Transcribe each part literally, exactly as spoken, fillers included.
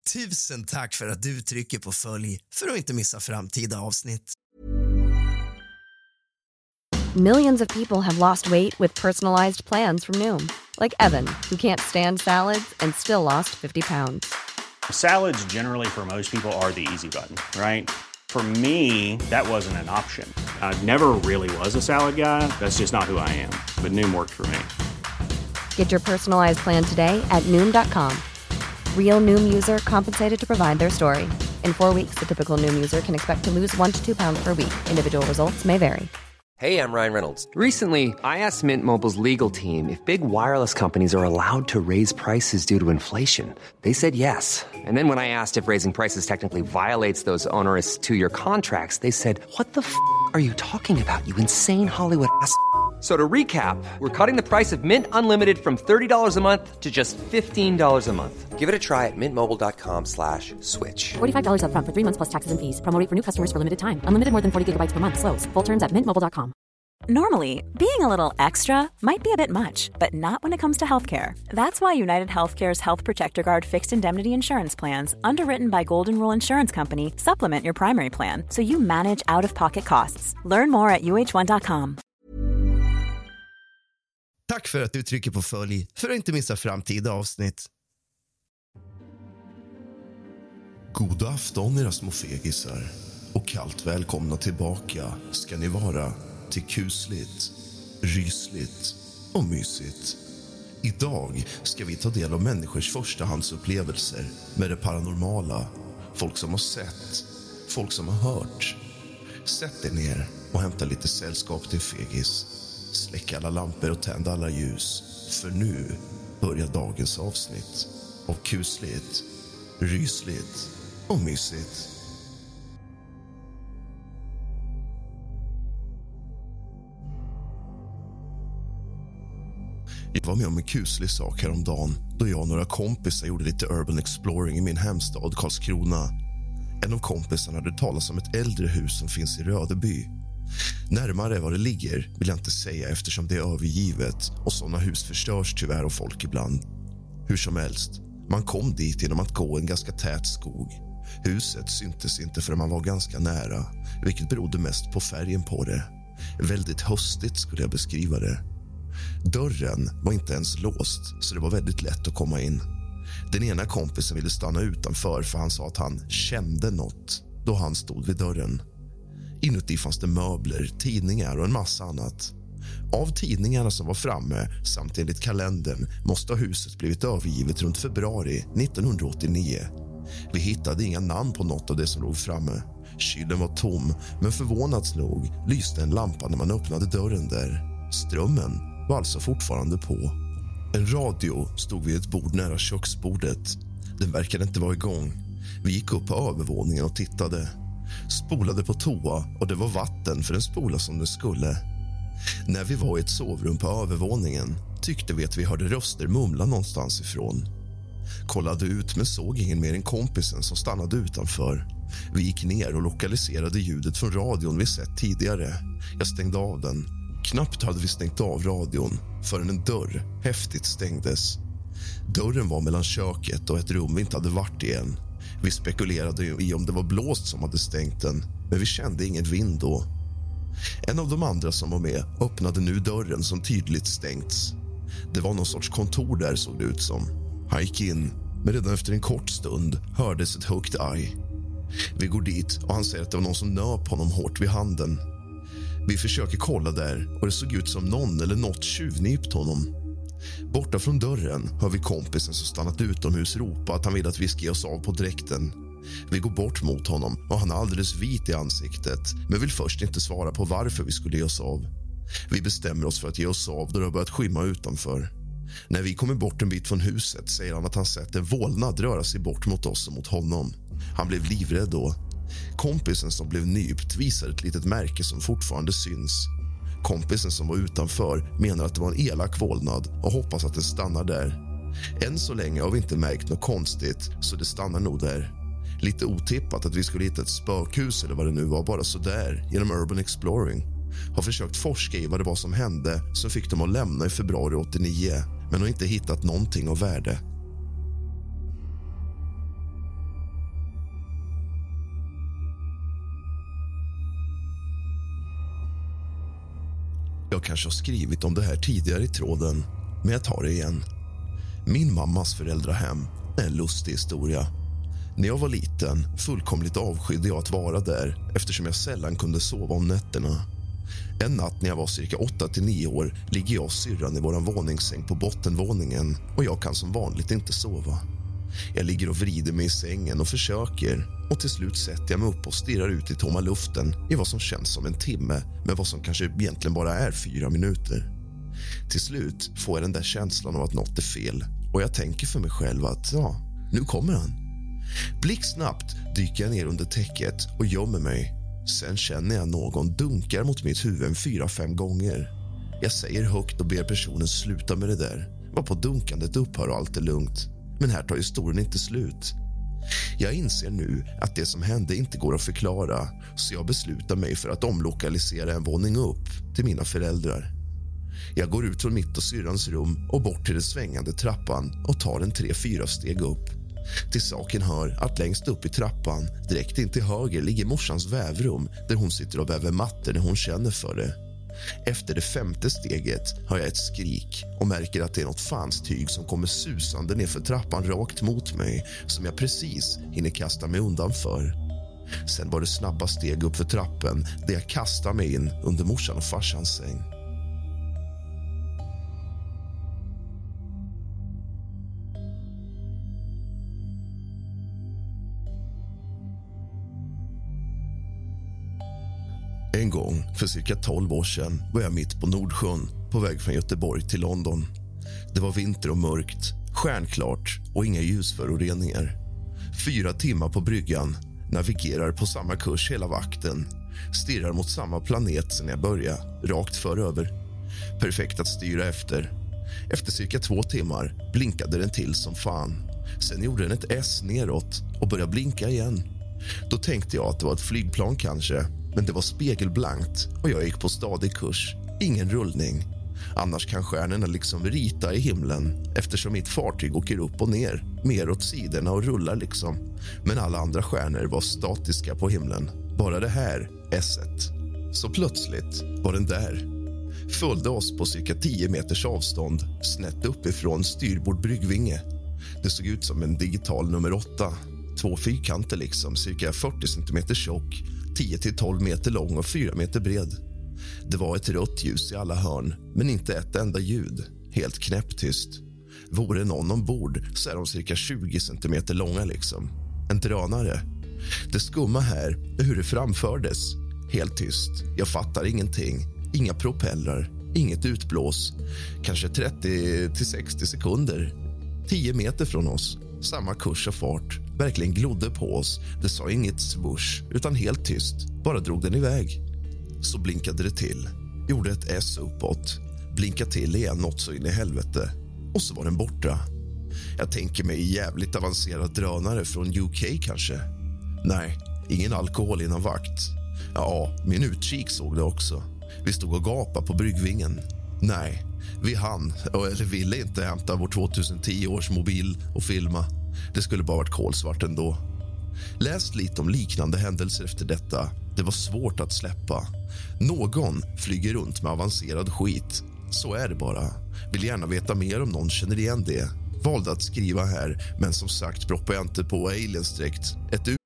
Tusen tack för att du trycker på följ för att inte missa framtida avsnitt. Millions of people have lost weight with personalized plans from Noom. Like Evan, who can't stand salads and still lost fifty pounds. Salads generally for most people are the easy button, right? For me, that wasn't an option. I never really was a salad guy. That's just not who I am. But Noom worked for me. Get your personalized plan today at Noom dot com. Real Noom user compensated to provide their story. In four weeks, the typical Noom user can expect to lose one to two pounds per week. Individual results may vary. Hey, I'm Ryan Reynolds. Recently, I asked Mint Mobile's legal team if big wireless companies are allowed to raise prices due to inflation. They said yes. And then when I asked if raising prices technically violates those onerous two-year contracts, they said, what the f*** are you talking about, you insane Hollywood ass f- So to recap, we're cutting the price of Mint Unlimited from thirty dollars a month to just fifteen dollars a month. Give it a try at mintmobile.com slash switch. forty-five dollars up front for three months plus taxes and fees. Promo rate for new customers for limited time. Unlimited more than forty gigabytes per month. Slows full terms at mint mobile dot com. Normally, being a little extra might be a bit much, but not when it comes to healthcare. That's why United Healthcare's Health Protector Guard fixed indemnity insurance plans, underwritten by Golden Rule Insurance Company, supplement your primary plan so you manage out-of-pocket costs. Learn more at u h one dot com. Tack för att du trycker på följ för att inte missa framtida avsnitt. God afton era små fegisar och kallt välkomna tillbaka ska ni vara till kusligt, rysligt och mysigt. Idag ska vi ta del av människors förstahandsupplevelser med det paranormala. Folk som har sett, folk som har hört. Sätt er ner och hämta lite sällskap till fegis. Släck alla lampor och tänd alla ljus. För nu börjar dagens avsnitt av kusligt, rysligt och mysigt. Jag var med om en kuslig sak häromdagen då jag och några kompisar gjorde lite urban exploring i min hemstad Karlskrona. En av kompisarna hade talat om ett äldre hus som finns i Rödeby. Närmare var det ligger vill jag inte säga eftersom det är övergivet och sådana hus förstörs tyvärr av folk ibland. Hur som helst, man kom dit genom att gå en ganska tät skog. Huset syntes inte förrän man var ganska nära, vilket berodde mest på färgen på det. Väldigt höstigt skulle jag beskriva det. Dörren var inte ens låst så det var väldigt lätt att komma in. Den ena kompisen ville stanna utanför för han sa att han kände något då han stod vid dörren. Inuti fanns det möbler, tidningar och en massa annat. Av tidningarna som var framme samt enligt kalendern måste huset blivit övergivet runt februari nittonhundraåttionio. Vi hittade inga namn på något av det som låg framme. Kylen var tom, men förvånansvärt nog lyste en lampa när man öppnade dörren där. Strömmen var alltså fortfarande på. En radio stod vid ett bord nära köksbordet. Den verkade inte vara igång. Vi gick upp på övervåningen och tittade. Spolade på toa och det var vatten för en spola som det skulle. När vi var i ett sovrum på övervåningen tyckte vi att vi hörde röster mumla någonstans ifrån. Kollade ut men såg ingen mer än kompisen som stannade utanför. Vi gick ner och lokaliserade ljudet från radion vi sett tidigare. Jag stängde av den. Knappt hade vi stängt av radion förrän en dörr häftigt stängdes. Dörren var mellan köket och ett rum vi inte hade varit i än. Vi spekulerade i om det var blåst som hade stängt den, men vi kände ingen vind då. En av de andra som var med öppnade nu dörren som tydligt stängts. Det var någon sorts kontor där såg det ut som. Han gick in, men redan efter en kort stund hördes ett högt aj. Vi går dit och han säger att det var någon som nöp honom hårt vid handen. Vi försöker kolla där och det såg ut som någon eller något tjuvnypt honom. Borta från dörren hör vi kompisen som stannat utomhus ropa att han vill att vi ska ge oss av på dräkten. Vi går bort mot honom och han är alldeles vit i ansiktet men vill först inte svara på varför vi skulle ge oss av. Vi bestämmer oss för att ge oss av då det har börjat skymma utanför. När vi kommer bort en bit från huset säger han att han sett en vålnad röra sig bort mot oss och mot honom. Han blev livrädd då. Kompisen som blev nypt visar ett litet märke som fortfarande syns. Kompisen som var utanför menar att det var en elak vålnad och hoppas att den stannar där. Än så länge har vi inte märkt något konstigt så det stannar nog där. Lite otippat att vi skulle hitta ett spökhus eller vad det nu var bara så där genom urban exploring. Har försökt forska i vad det var som hände som fick dem att lämna i februari åttionio men har inte hittat någonting av värde. Jag kanske har skrivit om det här tidigare i tråden, men jag tar det igen. Min mammas föräldrahem är en lustig historia. När jag var liten fullkomligt avskydde jag att vara där eftersom jag sällan kunde sova om nätterna. En natt när jag var cirka åtta till nio år ligger jag och syrran i våran våningssäng på bottenvåningen och jag kan som vanligt inte sova. Jag ligger och vrider mig i sängen och försöker och till slut sätter jag mig upp och stirrar ut i tomma luften i vad som känns som en timme men vad som kanske egentligen bara är fyra minuter. Till slut får jag den där känslan av att något är fel och jag tänker för mig själv att ja, nu kommer han. Blixtsnabbt dyker jag ner under täcket och gömmer mig. Sen känner jag någon dunkar mot mitt huvud fyra, fem gånger. Jag säger högt och ber personen sluta med det där. Var på dunkandet upphör och allt är lugnt. Men här tar historien inte slut. Jag inser nu att det som hände inte går att förklara så jag beslutar mig för att omlokalisera en våning upp till mina föräldrar. Jag går ut från mitt och syrrans rum och bort till den svängande trappan och tar en tre, fyra steg upp. Till saken hör att längst upp i trappan, direkt in till höger, ligger morsans vävrum där hon sitter och väver mattor när hon känner för det. Efter det femte steget har jag ett skrik och märker att det är något fanstyg som kommer susande ner för trappan rakt mot mig som jag precis hinner kasta mig undan för. Sen var det snabba steg upp för trappen där jag kastar mig in under morsan och farsans säng. En gång för cirka tolv år sedan var jag mitt på Nordsjön på väg från Göteborg till London. Det var vinter och mörkt, stjärnklart och inga ljusföroreningar. Fyra timmar på bryggan, navigerar på samma kurs hela vakten. Stirrar mot samma planet sen jag började, rakt föröver. Perfekt att styra efter. Efter cirka två timmar blinkade den till som fan. Sen gjorde den ett S neråt och började blinka igen. Då tänkte jag att det var ett flygplan kanske. Men det var spegelblankt och jag gick på stadig kurs. Ingen rullning. Annars kan stjärnorna liksom rita i himlen eftersom mitt fartyg åker upp och ner, mer åt sidorna och rullar liksom. Men alla andra stjärnor var statiska på himlen. Bara det här, esset. Så plötsligt var den där. Följde oss på cirka tio meters avstånd, snett uppifrån styrbord bryggvinge. Det såg ut som en digital nummer åtta. Två fyrkanter liksom, cirka fyrtio centimeter tjock. tio till tolv meter lång och fyra meter bred. Det var ett rött ljus i alla hörn, men inte ett enda ljud. Helt knäpptyst. Vore någon ombord så är de cirka tjugo centimeter långa liksom. En drönare. Det skumma här är hur det framfördes. Helt tyst. Jag fattar ingenting. Inga propellrar. Inget utblås. Kanske trettio till sextio sekunder. tio meter från oss. Samma kurs och fart. Verkligen glodde på oss. Det sa inget swoosh, utan helt tyst. Bara drog den iväg. Så blinkade det till. Gjorde ett S uppåt. Blinkade till igen något så in i helvete. Och så var den borta. Jag tänker mig jävligt avancerad drönare från U K kanske. Nej, ingen alkohol innan vakt. Ja, min utkik såg det också. Vi stod och gapade på bryggvingen. Nej, vi hann, eller ville inte hämta vår tjugohundratio års mobil och filma. Det skulle bara varit kolsvart ändå. Läst lite om liknande händelser efter detta. Det var svårt att släppa. Någon flyger runt med avancerad skit. Så är det bara. Vill gärna veta mer om någon känner igen det. Valde att skriva här, men som sagt proppar jag inte på aliens direkt. Ett u-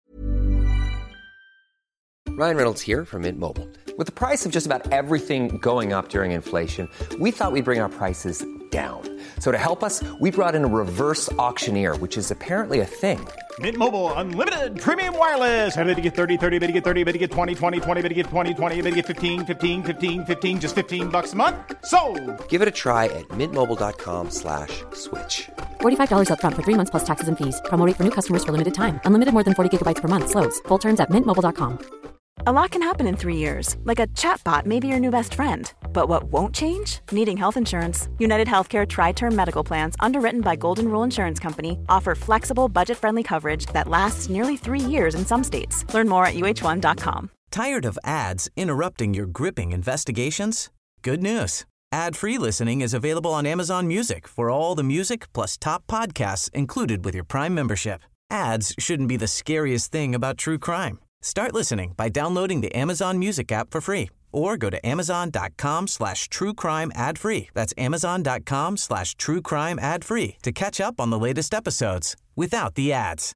Ryan Reynolds here from Mint Mobile. With the price of just about everything going up during inflation, we thought we'd bring our prices down. So to help us, we brought in a reverse auctioneer, which is apparently a thing. Mint Mobile Unlimited Premium Wireless. How to get thirty, thirty, how to get thirty, how to get twenty, twenty, twenty, how to get twenty, twenty, how to get fifteen, fifteen, fifteen, fifteen, just fifteen bucks a month? Sold! Give it a try at mintmobile.com slash switch. forty-five dollars up front for three months plus taxes and fees. Promo rate for new customers for limited time. Unlimited more than forty gigabytes per month slows. Full terms at mint mobile dot com. A lot can happen in three years, like a chatbot may be your new best friend. But what won't change? Needing health insurance. United Healthcare Tri-Term Medical Plans, underwritten by Golden Rule Insurance Company, offer flexible, budget-friendly coverage that lasts nearly three years in some states. Learn more at U H one dot com. Tired of ads interrupting your gripping investigations? Good news. Ad-free listening is available on Amazon Music for all the music plus top podcasts included with your Prime membership. Ads shouldn't be the scariest thing about true crime. Start listening by downloading the Amazon Music app for free or go to amazon.com slash true crime ad free. That's amazon.com slash true crime ad free to catch up on the latest episodes without the ads.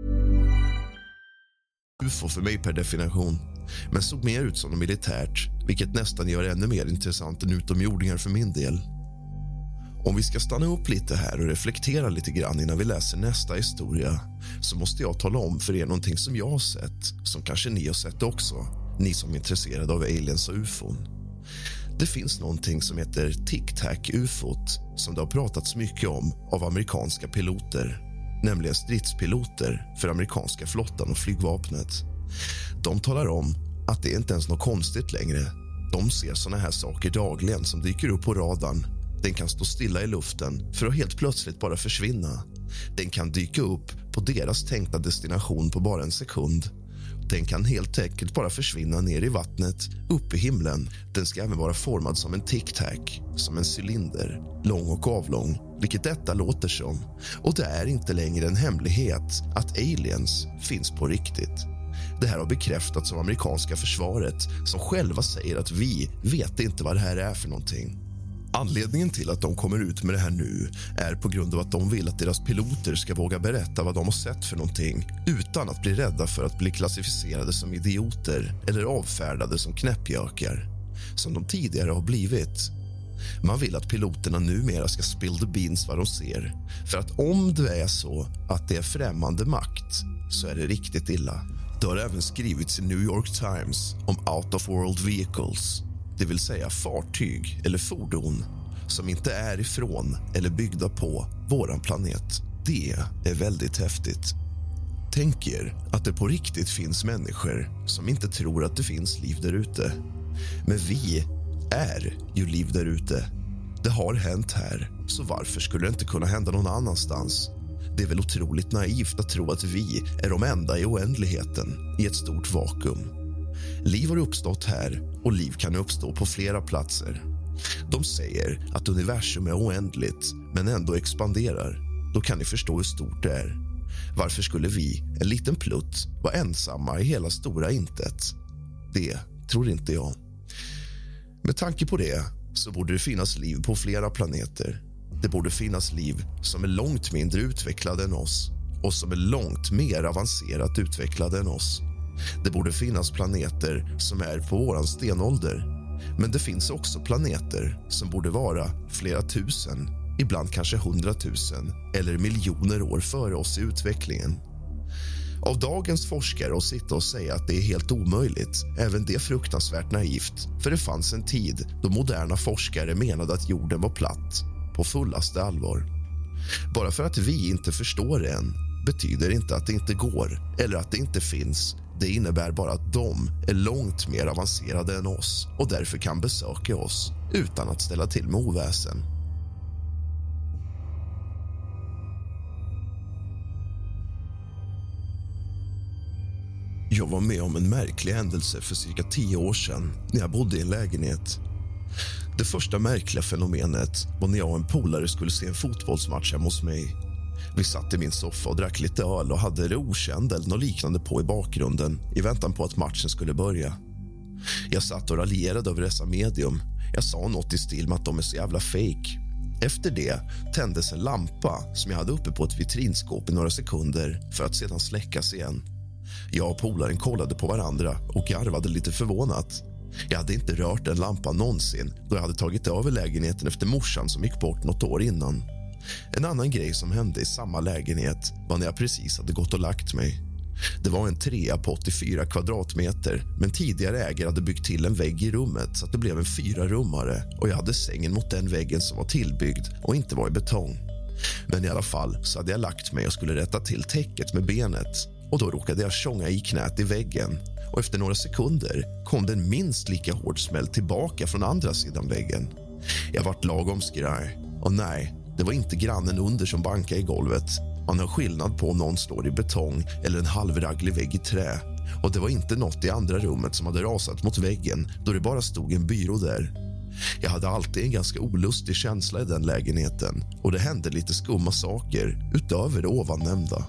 U F O för mig per definition, men såg mer ut som något militärt, vilket nästan gör ännu mer intressant än utomjordingar för min del. Om vi ska stanna upp lite här och reflektera lite grann innan vi läser nästa historia, så måste jag tala om för er någonting som jag har sett, som kanske ni har sett också, ni som är intresserade av aliens och U F O. Det finns någonting som heter Tic Tac U F O som det har pratats mycket om av amerikanska piloter, nämligen stridspiloter för amerikanska flottan och flygvapnet. De talar om att det inte ens är något konstigt längre. De ser såna här saker dagligen som dyker upp på radarn. Den kan stå stilla i luften för att helt plötsligt bara försvinna. Den kan dyka upp på deras tänkta destination på bara en sekund. Den kan helt enkelt bara försvinna ner i vattnet, upp i himlen. Den ska även vara formad som en tic-tac, som en cylinder, lång och avlång, vilket detta låter som. Och det är inte längre en hemlighet att aliens finns på riktigt. Det här har bekräftats av amerikanska försvaret, som själva säger att vi vet inte vad det här är för någonting. Anledningen till att de kommer ut med det här nu är på grund av att de vill att deras piloter ska våga berätta vad de har sett för någonting utan att bli rädda för att bli klassificerade som idioter eller avfärdade som knäppjökar, som de tidigare har blivit. Man vill att piloterna numera ska spill the beans vad de ser, för att om det är så att det är främmande makt så är det riktigt illa. Det har även skrivits i New York Times om out of world vehicles, det vill säga fartyg eller fordon som inte är ifrån eller byggda på våran planet. Det är väldigt häftigt. Tänk er att det på riktigt finns människor som inte tror att det finns liv där ute. Men vi är ju liv där ute. Det har hänt här, så varför skulle det inte kunna hända någon annanstans? Det är väl otroligt naivt att tro att vi är de enda i oändligheten i ett stort vakuum. Liv har uppstått här och liv kan uppstå på flera platser. De säger att universum är oändligt men ändå expanderar. Då kan ni förstå hur stort det är. Varför skulle vi, en liten plutt, vara ensamma i hela stora intet? Det tror inte jag. Med tanke på det så borde det finnas liv på flera planeter. Det borde finnas liv som är långt mindre utvecklade än oss och som är långt mer avancerat utvecklade än oss. Det borde finnas planeter som är på våran stenålder. Men det finns också planeter som borde vara flera tusen, ibland kanske hundratusen eller miljoner år före oss i utvecklingen. Av dagens forskare att sitta och säga att det är helt omöjligt, även det fruktansvärt naivt, för det fanns en tid då moderna forskare menade att jorden var platt, på fullaste allvar. Bara för att vi inte förstår det än betyder inte att det inte går eller att det inte finns. Det innebär bara att de är långt mer avancerade än oss och därför kan besöka oss utan att ställa till med oväsen. Jag var med om en märklig händelse för cirka tio år sedan när jag bodde i en lägenhet. Det första märkliga fenomenet var när jag och en polare skulle se en fotbollsmatch hemma hos mig. Vi satt i min soffa och drack lite öl och hade det okända eller något liknande på i bakgrunden i väntan på att matchen skulle börja. Jag satt och raljerade över dessa medium. Jag sa något i stil med att de är så jävla fake. Efter det tändes en lampa som jag hade uppe på ett vitrinskåp i några sekunder för att sedan släckas igen. Jag och polaren kollade på varandra och garvade lite förvånat. Jag hade inte rört en lampa någonsin då jag hade tagit över lägenheten efter morsan som gick bort något år innan. En annan grej som hände i samma lägenhet var när jag precis hade gått och lagt mig. Det var en trea på åttiofyra kvadratmeter, men tidigare ägare hade byggt till en vägg i rummet så att det blev en fyra rummare och jag hade sängen mot den väggen som var tillbyggd och inte var i betong. Men i alla fall så hade jag lagt mig och skulle rätta till täcket med benet och då råkade jag tjonga i knät i väggen och efter några sekunder kom det en minst lika hård smäll tillbaka från andra sidan väggen. Jag vart lagom skraj och nej, det var inte grannen under som bankade i golvet. Man har skillnad på om någon står i betong eller en halvraglig vägg i trä. Och det var inte något i andra rummet som hade rasat mot väggen då det bara stod en byrå där. Jag hade alltid en ganska olustig känsla i den lägenheten och det hände lite skumma saker utöver det ovannämnda.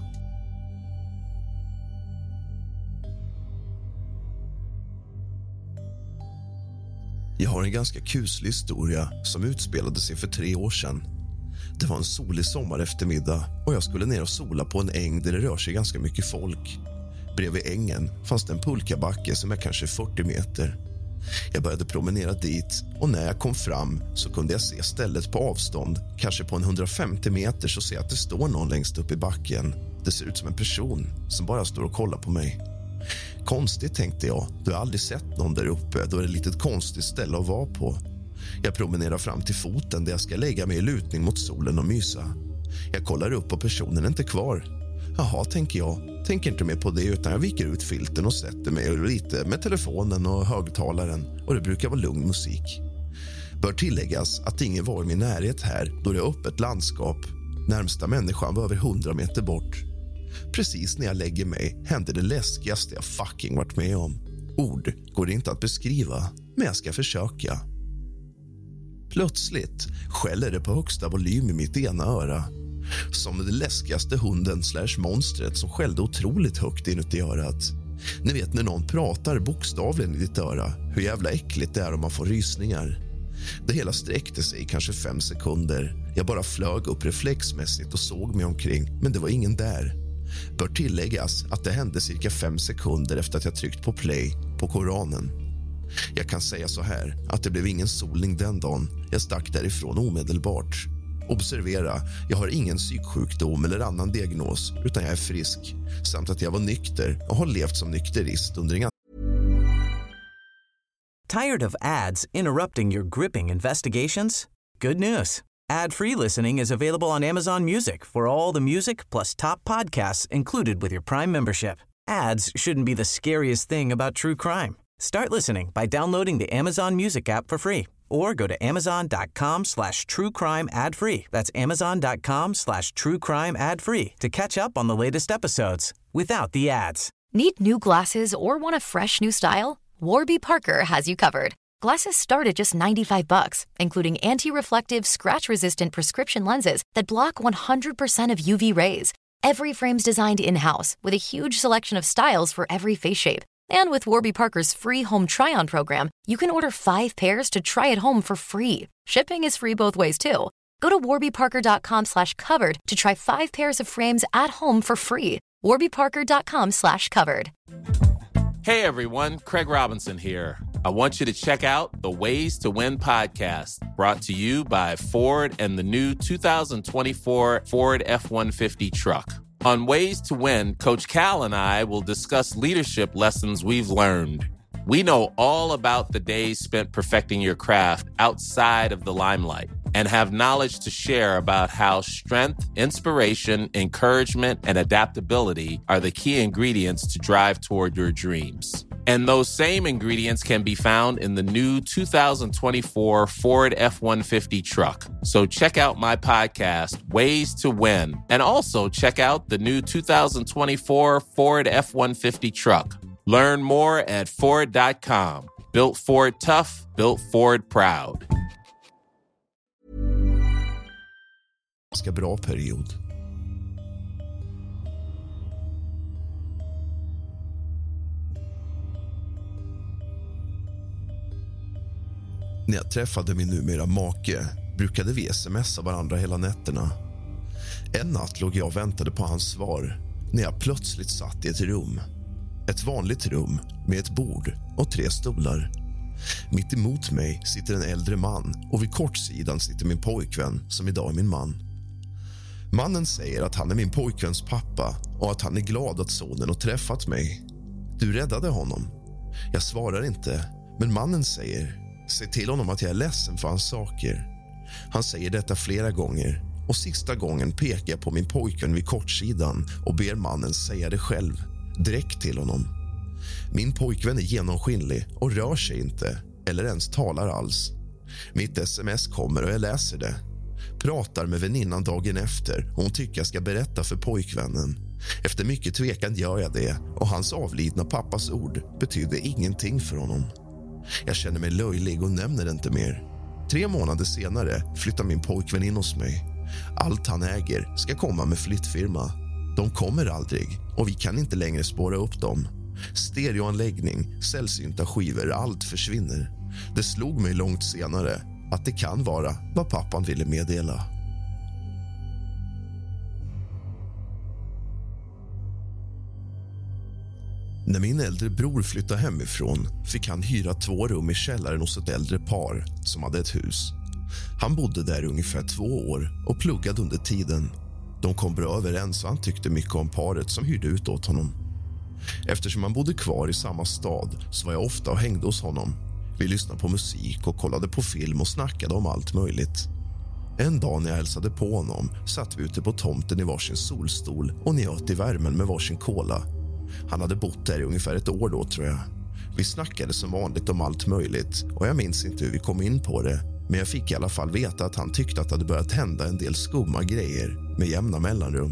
Jag har en ganska kuslig historia som utspelade sig för tre år sedan. Det var en solig sommareftermiddag och jag skulle ner och sola på en äng där det rör sig ganska mycket folk. Bredvid ängen fanns det en pulkabacke som är kanske fyrtio meter. Jag började promenera dit och när jag kom fram så kunde jag se stället på avstånd. Kanske på en hundrafemtio meter så ser jag att det står någon längst upp i backen. Det ser ut som en person som bara står och kollar på mig. Konstigt, tänkte jag. Du har aldrig sett någon där uppe. Då är det ett litet konstigt ställe att vara på. Jag promenerar fram till foten där jag ska lägga mig i lutning mot solen och mysa. Jag kollar upp och personen är inte kvar. Jaha, tänker jag. Tänker inte mer på det utan jag viker ut filten och sätter mig lite med telefonen och högtalaren. Och det brukar vara lugn musik. Bör tilläggas att ingen var i min närhet här då det är öppet landskap. Närmsta människan var över hundra meter bort. Precis när jag lägger mig hände det läskigaste jag fucking varit med om. Ord går inte att beskriva, men jag ska försöka. Plötsligt skäller det på högsta volym i mitt ena öra. Som den läskigaste hunden slash monstret som skällde otroligt högt inuti örat. Ni vet när någon pratar bokstavligen i ditt öra, hur jävla äckligt det är om man får rysningar. Det hela sträckte sig i kanske fem sekunder. Jag bara flög upp reflexmässigt och såg mig omkring, men det var ingen där. Bör tilläggas att det hände cirka fem sekunder efter att jag tryckt på play på Koranen. Jag kan säga så här att det blev ingen solning den dagen. Jag stack därifrån omedelbart. Observera, jag har ingen psyksjukdom eller annan diagnos utan jag är frisk. Samt att jag var nykter och har levt som nykterist under en... Tired of ads interrupting your gripping investigations? Good news. Ad-free listening is available on Amazon Music for all the music plus top podcasts included with your Prime membership. Ads shouldn't be the scariest thing about true crime. Start listening by downloading the Amazon Music app for free or go to amazon.com slash true crime ad free. That's amazon.com slash true crime ad free to catch up on the latest episodes without the ads. Need new glasses or want a fresh new style? Warby Parker has you covered. Glasses start at just ninety-five bucks, including anti-reflective, scratch-resistant prescription lenses that block one hundred percent of U V rays. Every frame's designed in-house with a huge selection of styles for every face shape. And with Warby Parker's free home try-on program, you can order five pairs to try at home for free. Shipping is free both ways, too. Go to warbyparker.com slash covered to try five pairs of frames at home for free. warbyparker.com slash covered. Hey, everyone. Craig Robinson here. I want you to check out the Ways to Win podcast, brought to you by Ford and the new two thousand twenty-four Ford F one fifty truck. On Ways to Win, Coach Cal and I will discuss leadership lessons we've learned. We know all about the days spent perfecting your craft outside of the limelight and have knowledge to share about how strength, inspiration, encouragement, and adaptability are the key ingredients to drive toward your dreams. And those same ingredients can be found in the new two thousand twenty-four Ford F one fifty truck. So check out my podcast, Ways to Win, and also check out the new two thousand twenty-four Ford F one fifty truck. Learn more at Ford dot com. Built Ford tough, built Ford proud. Ganska bra period. När jag träffade min numera make brukade vi smsa varandra hela nätterna. En natt låg jag och väntade på hans svar när jag plötsligt satt i ett rum. Ett vanligt rum med ett bord och tre stolar. Mitt emot mig sitter en äldre man och vid kortsidan sitter min pojkvän som idag är min man. Mannen säger att han är min pojkväns pappa och att han är glad att sonen har träffat mig. Du räddade honom. Jag svarar inte, men mannen säger: se till honom att jag är ledsen för hans saker. Han säger detta flera gånger och sista gången pekar jag på min pojkvän vid kortsidan och ber mannen säga det själv, direkt till honom. Min pojkvän är genomskinlig och rör sig inte eller ens talar alls. Mitt sms kommer och jag läser det. Pratar med väninnan dagen efter och hon tycker jag ska berätta för pojkvännen. Efter mycket tvekan gör jag det och hans avlidna pappas ord betyder ingenting för honom. Jag känner mig löjlig och nämner det inte mer. Tre månader senare flyttar min pojkvän in hos mig. Allt han äger ska komma med flyttfirma. De kommer aldrig och vi kan inte längre spåra upp dem. Stereoanläggning, sällsynta skivor, allt försvinner. Det slog mig långt senare att det kan vara vad pappan ville meddela. När min äldre bror flyttade hemifrån fick han hyra två rum i källaren hos ett äldre par som hade ett hus. Han bodde där ungefär två år och pluggade under tiden. De kom bra överens och han tyckte mycket om paret som hyrde ut åt honom. Eftersom han bodde kvar i samma stad så var jag ofta och hängde hos honom. Vi lyssnade på musik och kollade på film och snackade om allt möjligt. En dag när jag hälsade på honom satt vi ute på tomten i varsin solstol och njöt i värmen med varsin cola. Han hade bott där i ungefär ett år då, tror jag. Vi snackade som vanligt om allt möjligt och jag minns inte hur vi kom in på det. Men jag fick i alla fall veta att han tyckte att det hade börjat hända en del skumma grejer med jämna mellanrum.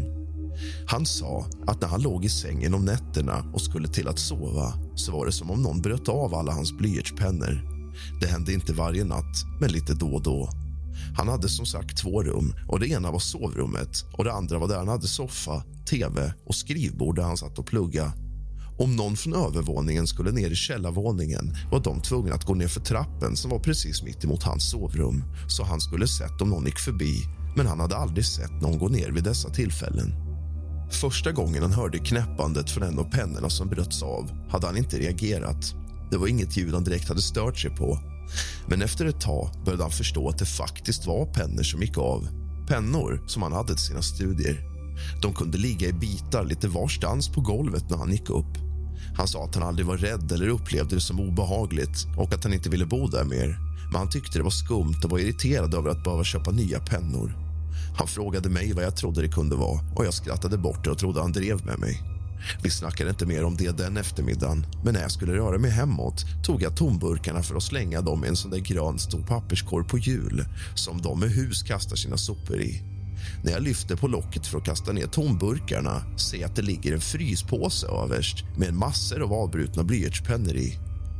Han sa att när han låg i sängen om nätterna och skulle till att sova så var det som om någon bröt av alla hans blyertspennor. Det hände inte varje natt, men lite då och då. Han hade som sagt två rum och det ena var sovrummet och det andra var där han hade soffa, tv och skrivbord där han satt och plugga. Om någon från övervåningen skulle ner i källarvåningen var de tvungna att gå ner för trappen som var precis mitt emot hans sovrum, så han skulle sett om någon gick förbi, men han hade aldrig sett någon gå ner vid dessa tillfällen. Första gången han hörde knäppandet från en av pennorna som bröts av hade han inte reagerat. Det var inget ljud han direkt hade stört sig på. Men efter ett tag började han förstå att det faktiskt var pennor som gick av. Pennor som han hade till sina studier. De kunde ligga i bitar lite varstans på golvet när han gick upp. Han sa att han aldrig var rädd eller upplevde det som obehagligt och att han inte ville bo där mer. Men han tyckte det var skumt och var irriterad över att behöva köpa nya pennor. Han frågade mig vad jag trodde det kunde vara och jag skrattade bort det och trodde han drev med mig. Vi snackade inte mer om det den eftermiddagen, men när jag skulle röra mig hemåt tog jag tomburkarna för att slänga dem i en sån där grön stor papperskorg på hjul som de med hus kastar sina sopor i. När jag lyfter på locket för att kasta ner tomburkarna ser jag att det ligger en fryspåse överst med en massor av avbrutna blyertspennor i.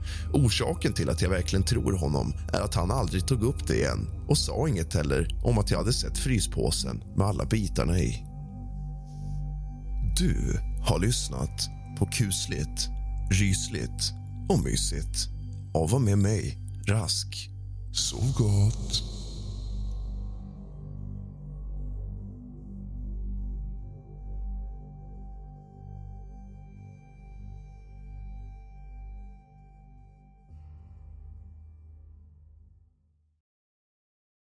Orsaken till att jag verkligen tror honom är att han aldrig tog upp det igen och sa inget heller om att jag hade sett fryspåsen med alla bitarna i. Du har lyssnat på Kusligt, Rysligt och Mysigt av och med mig, Rask. Sov gott.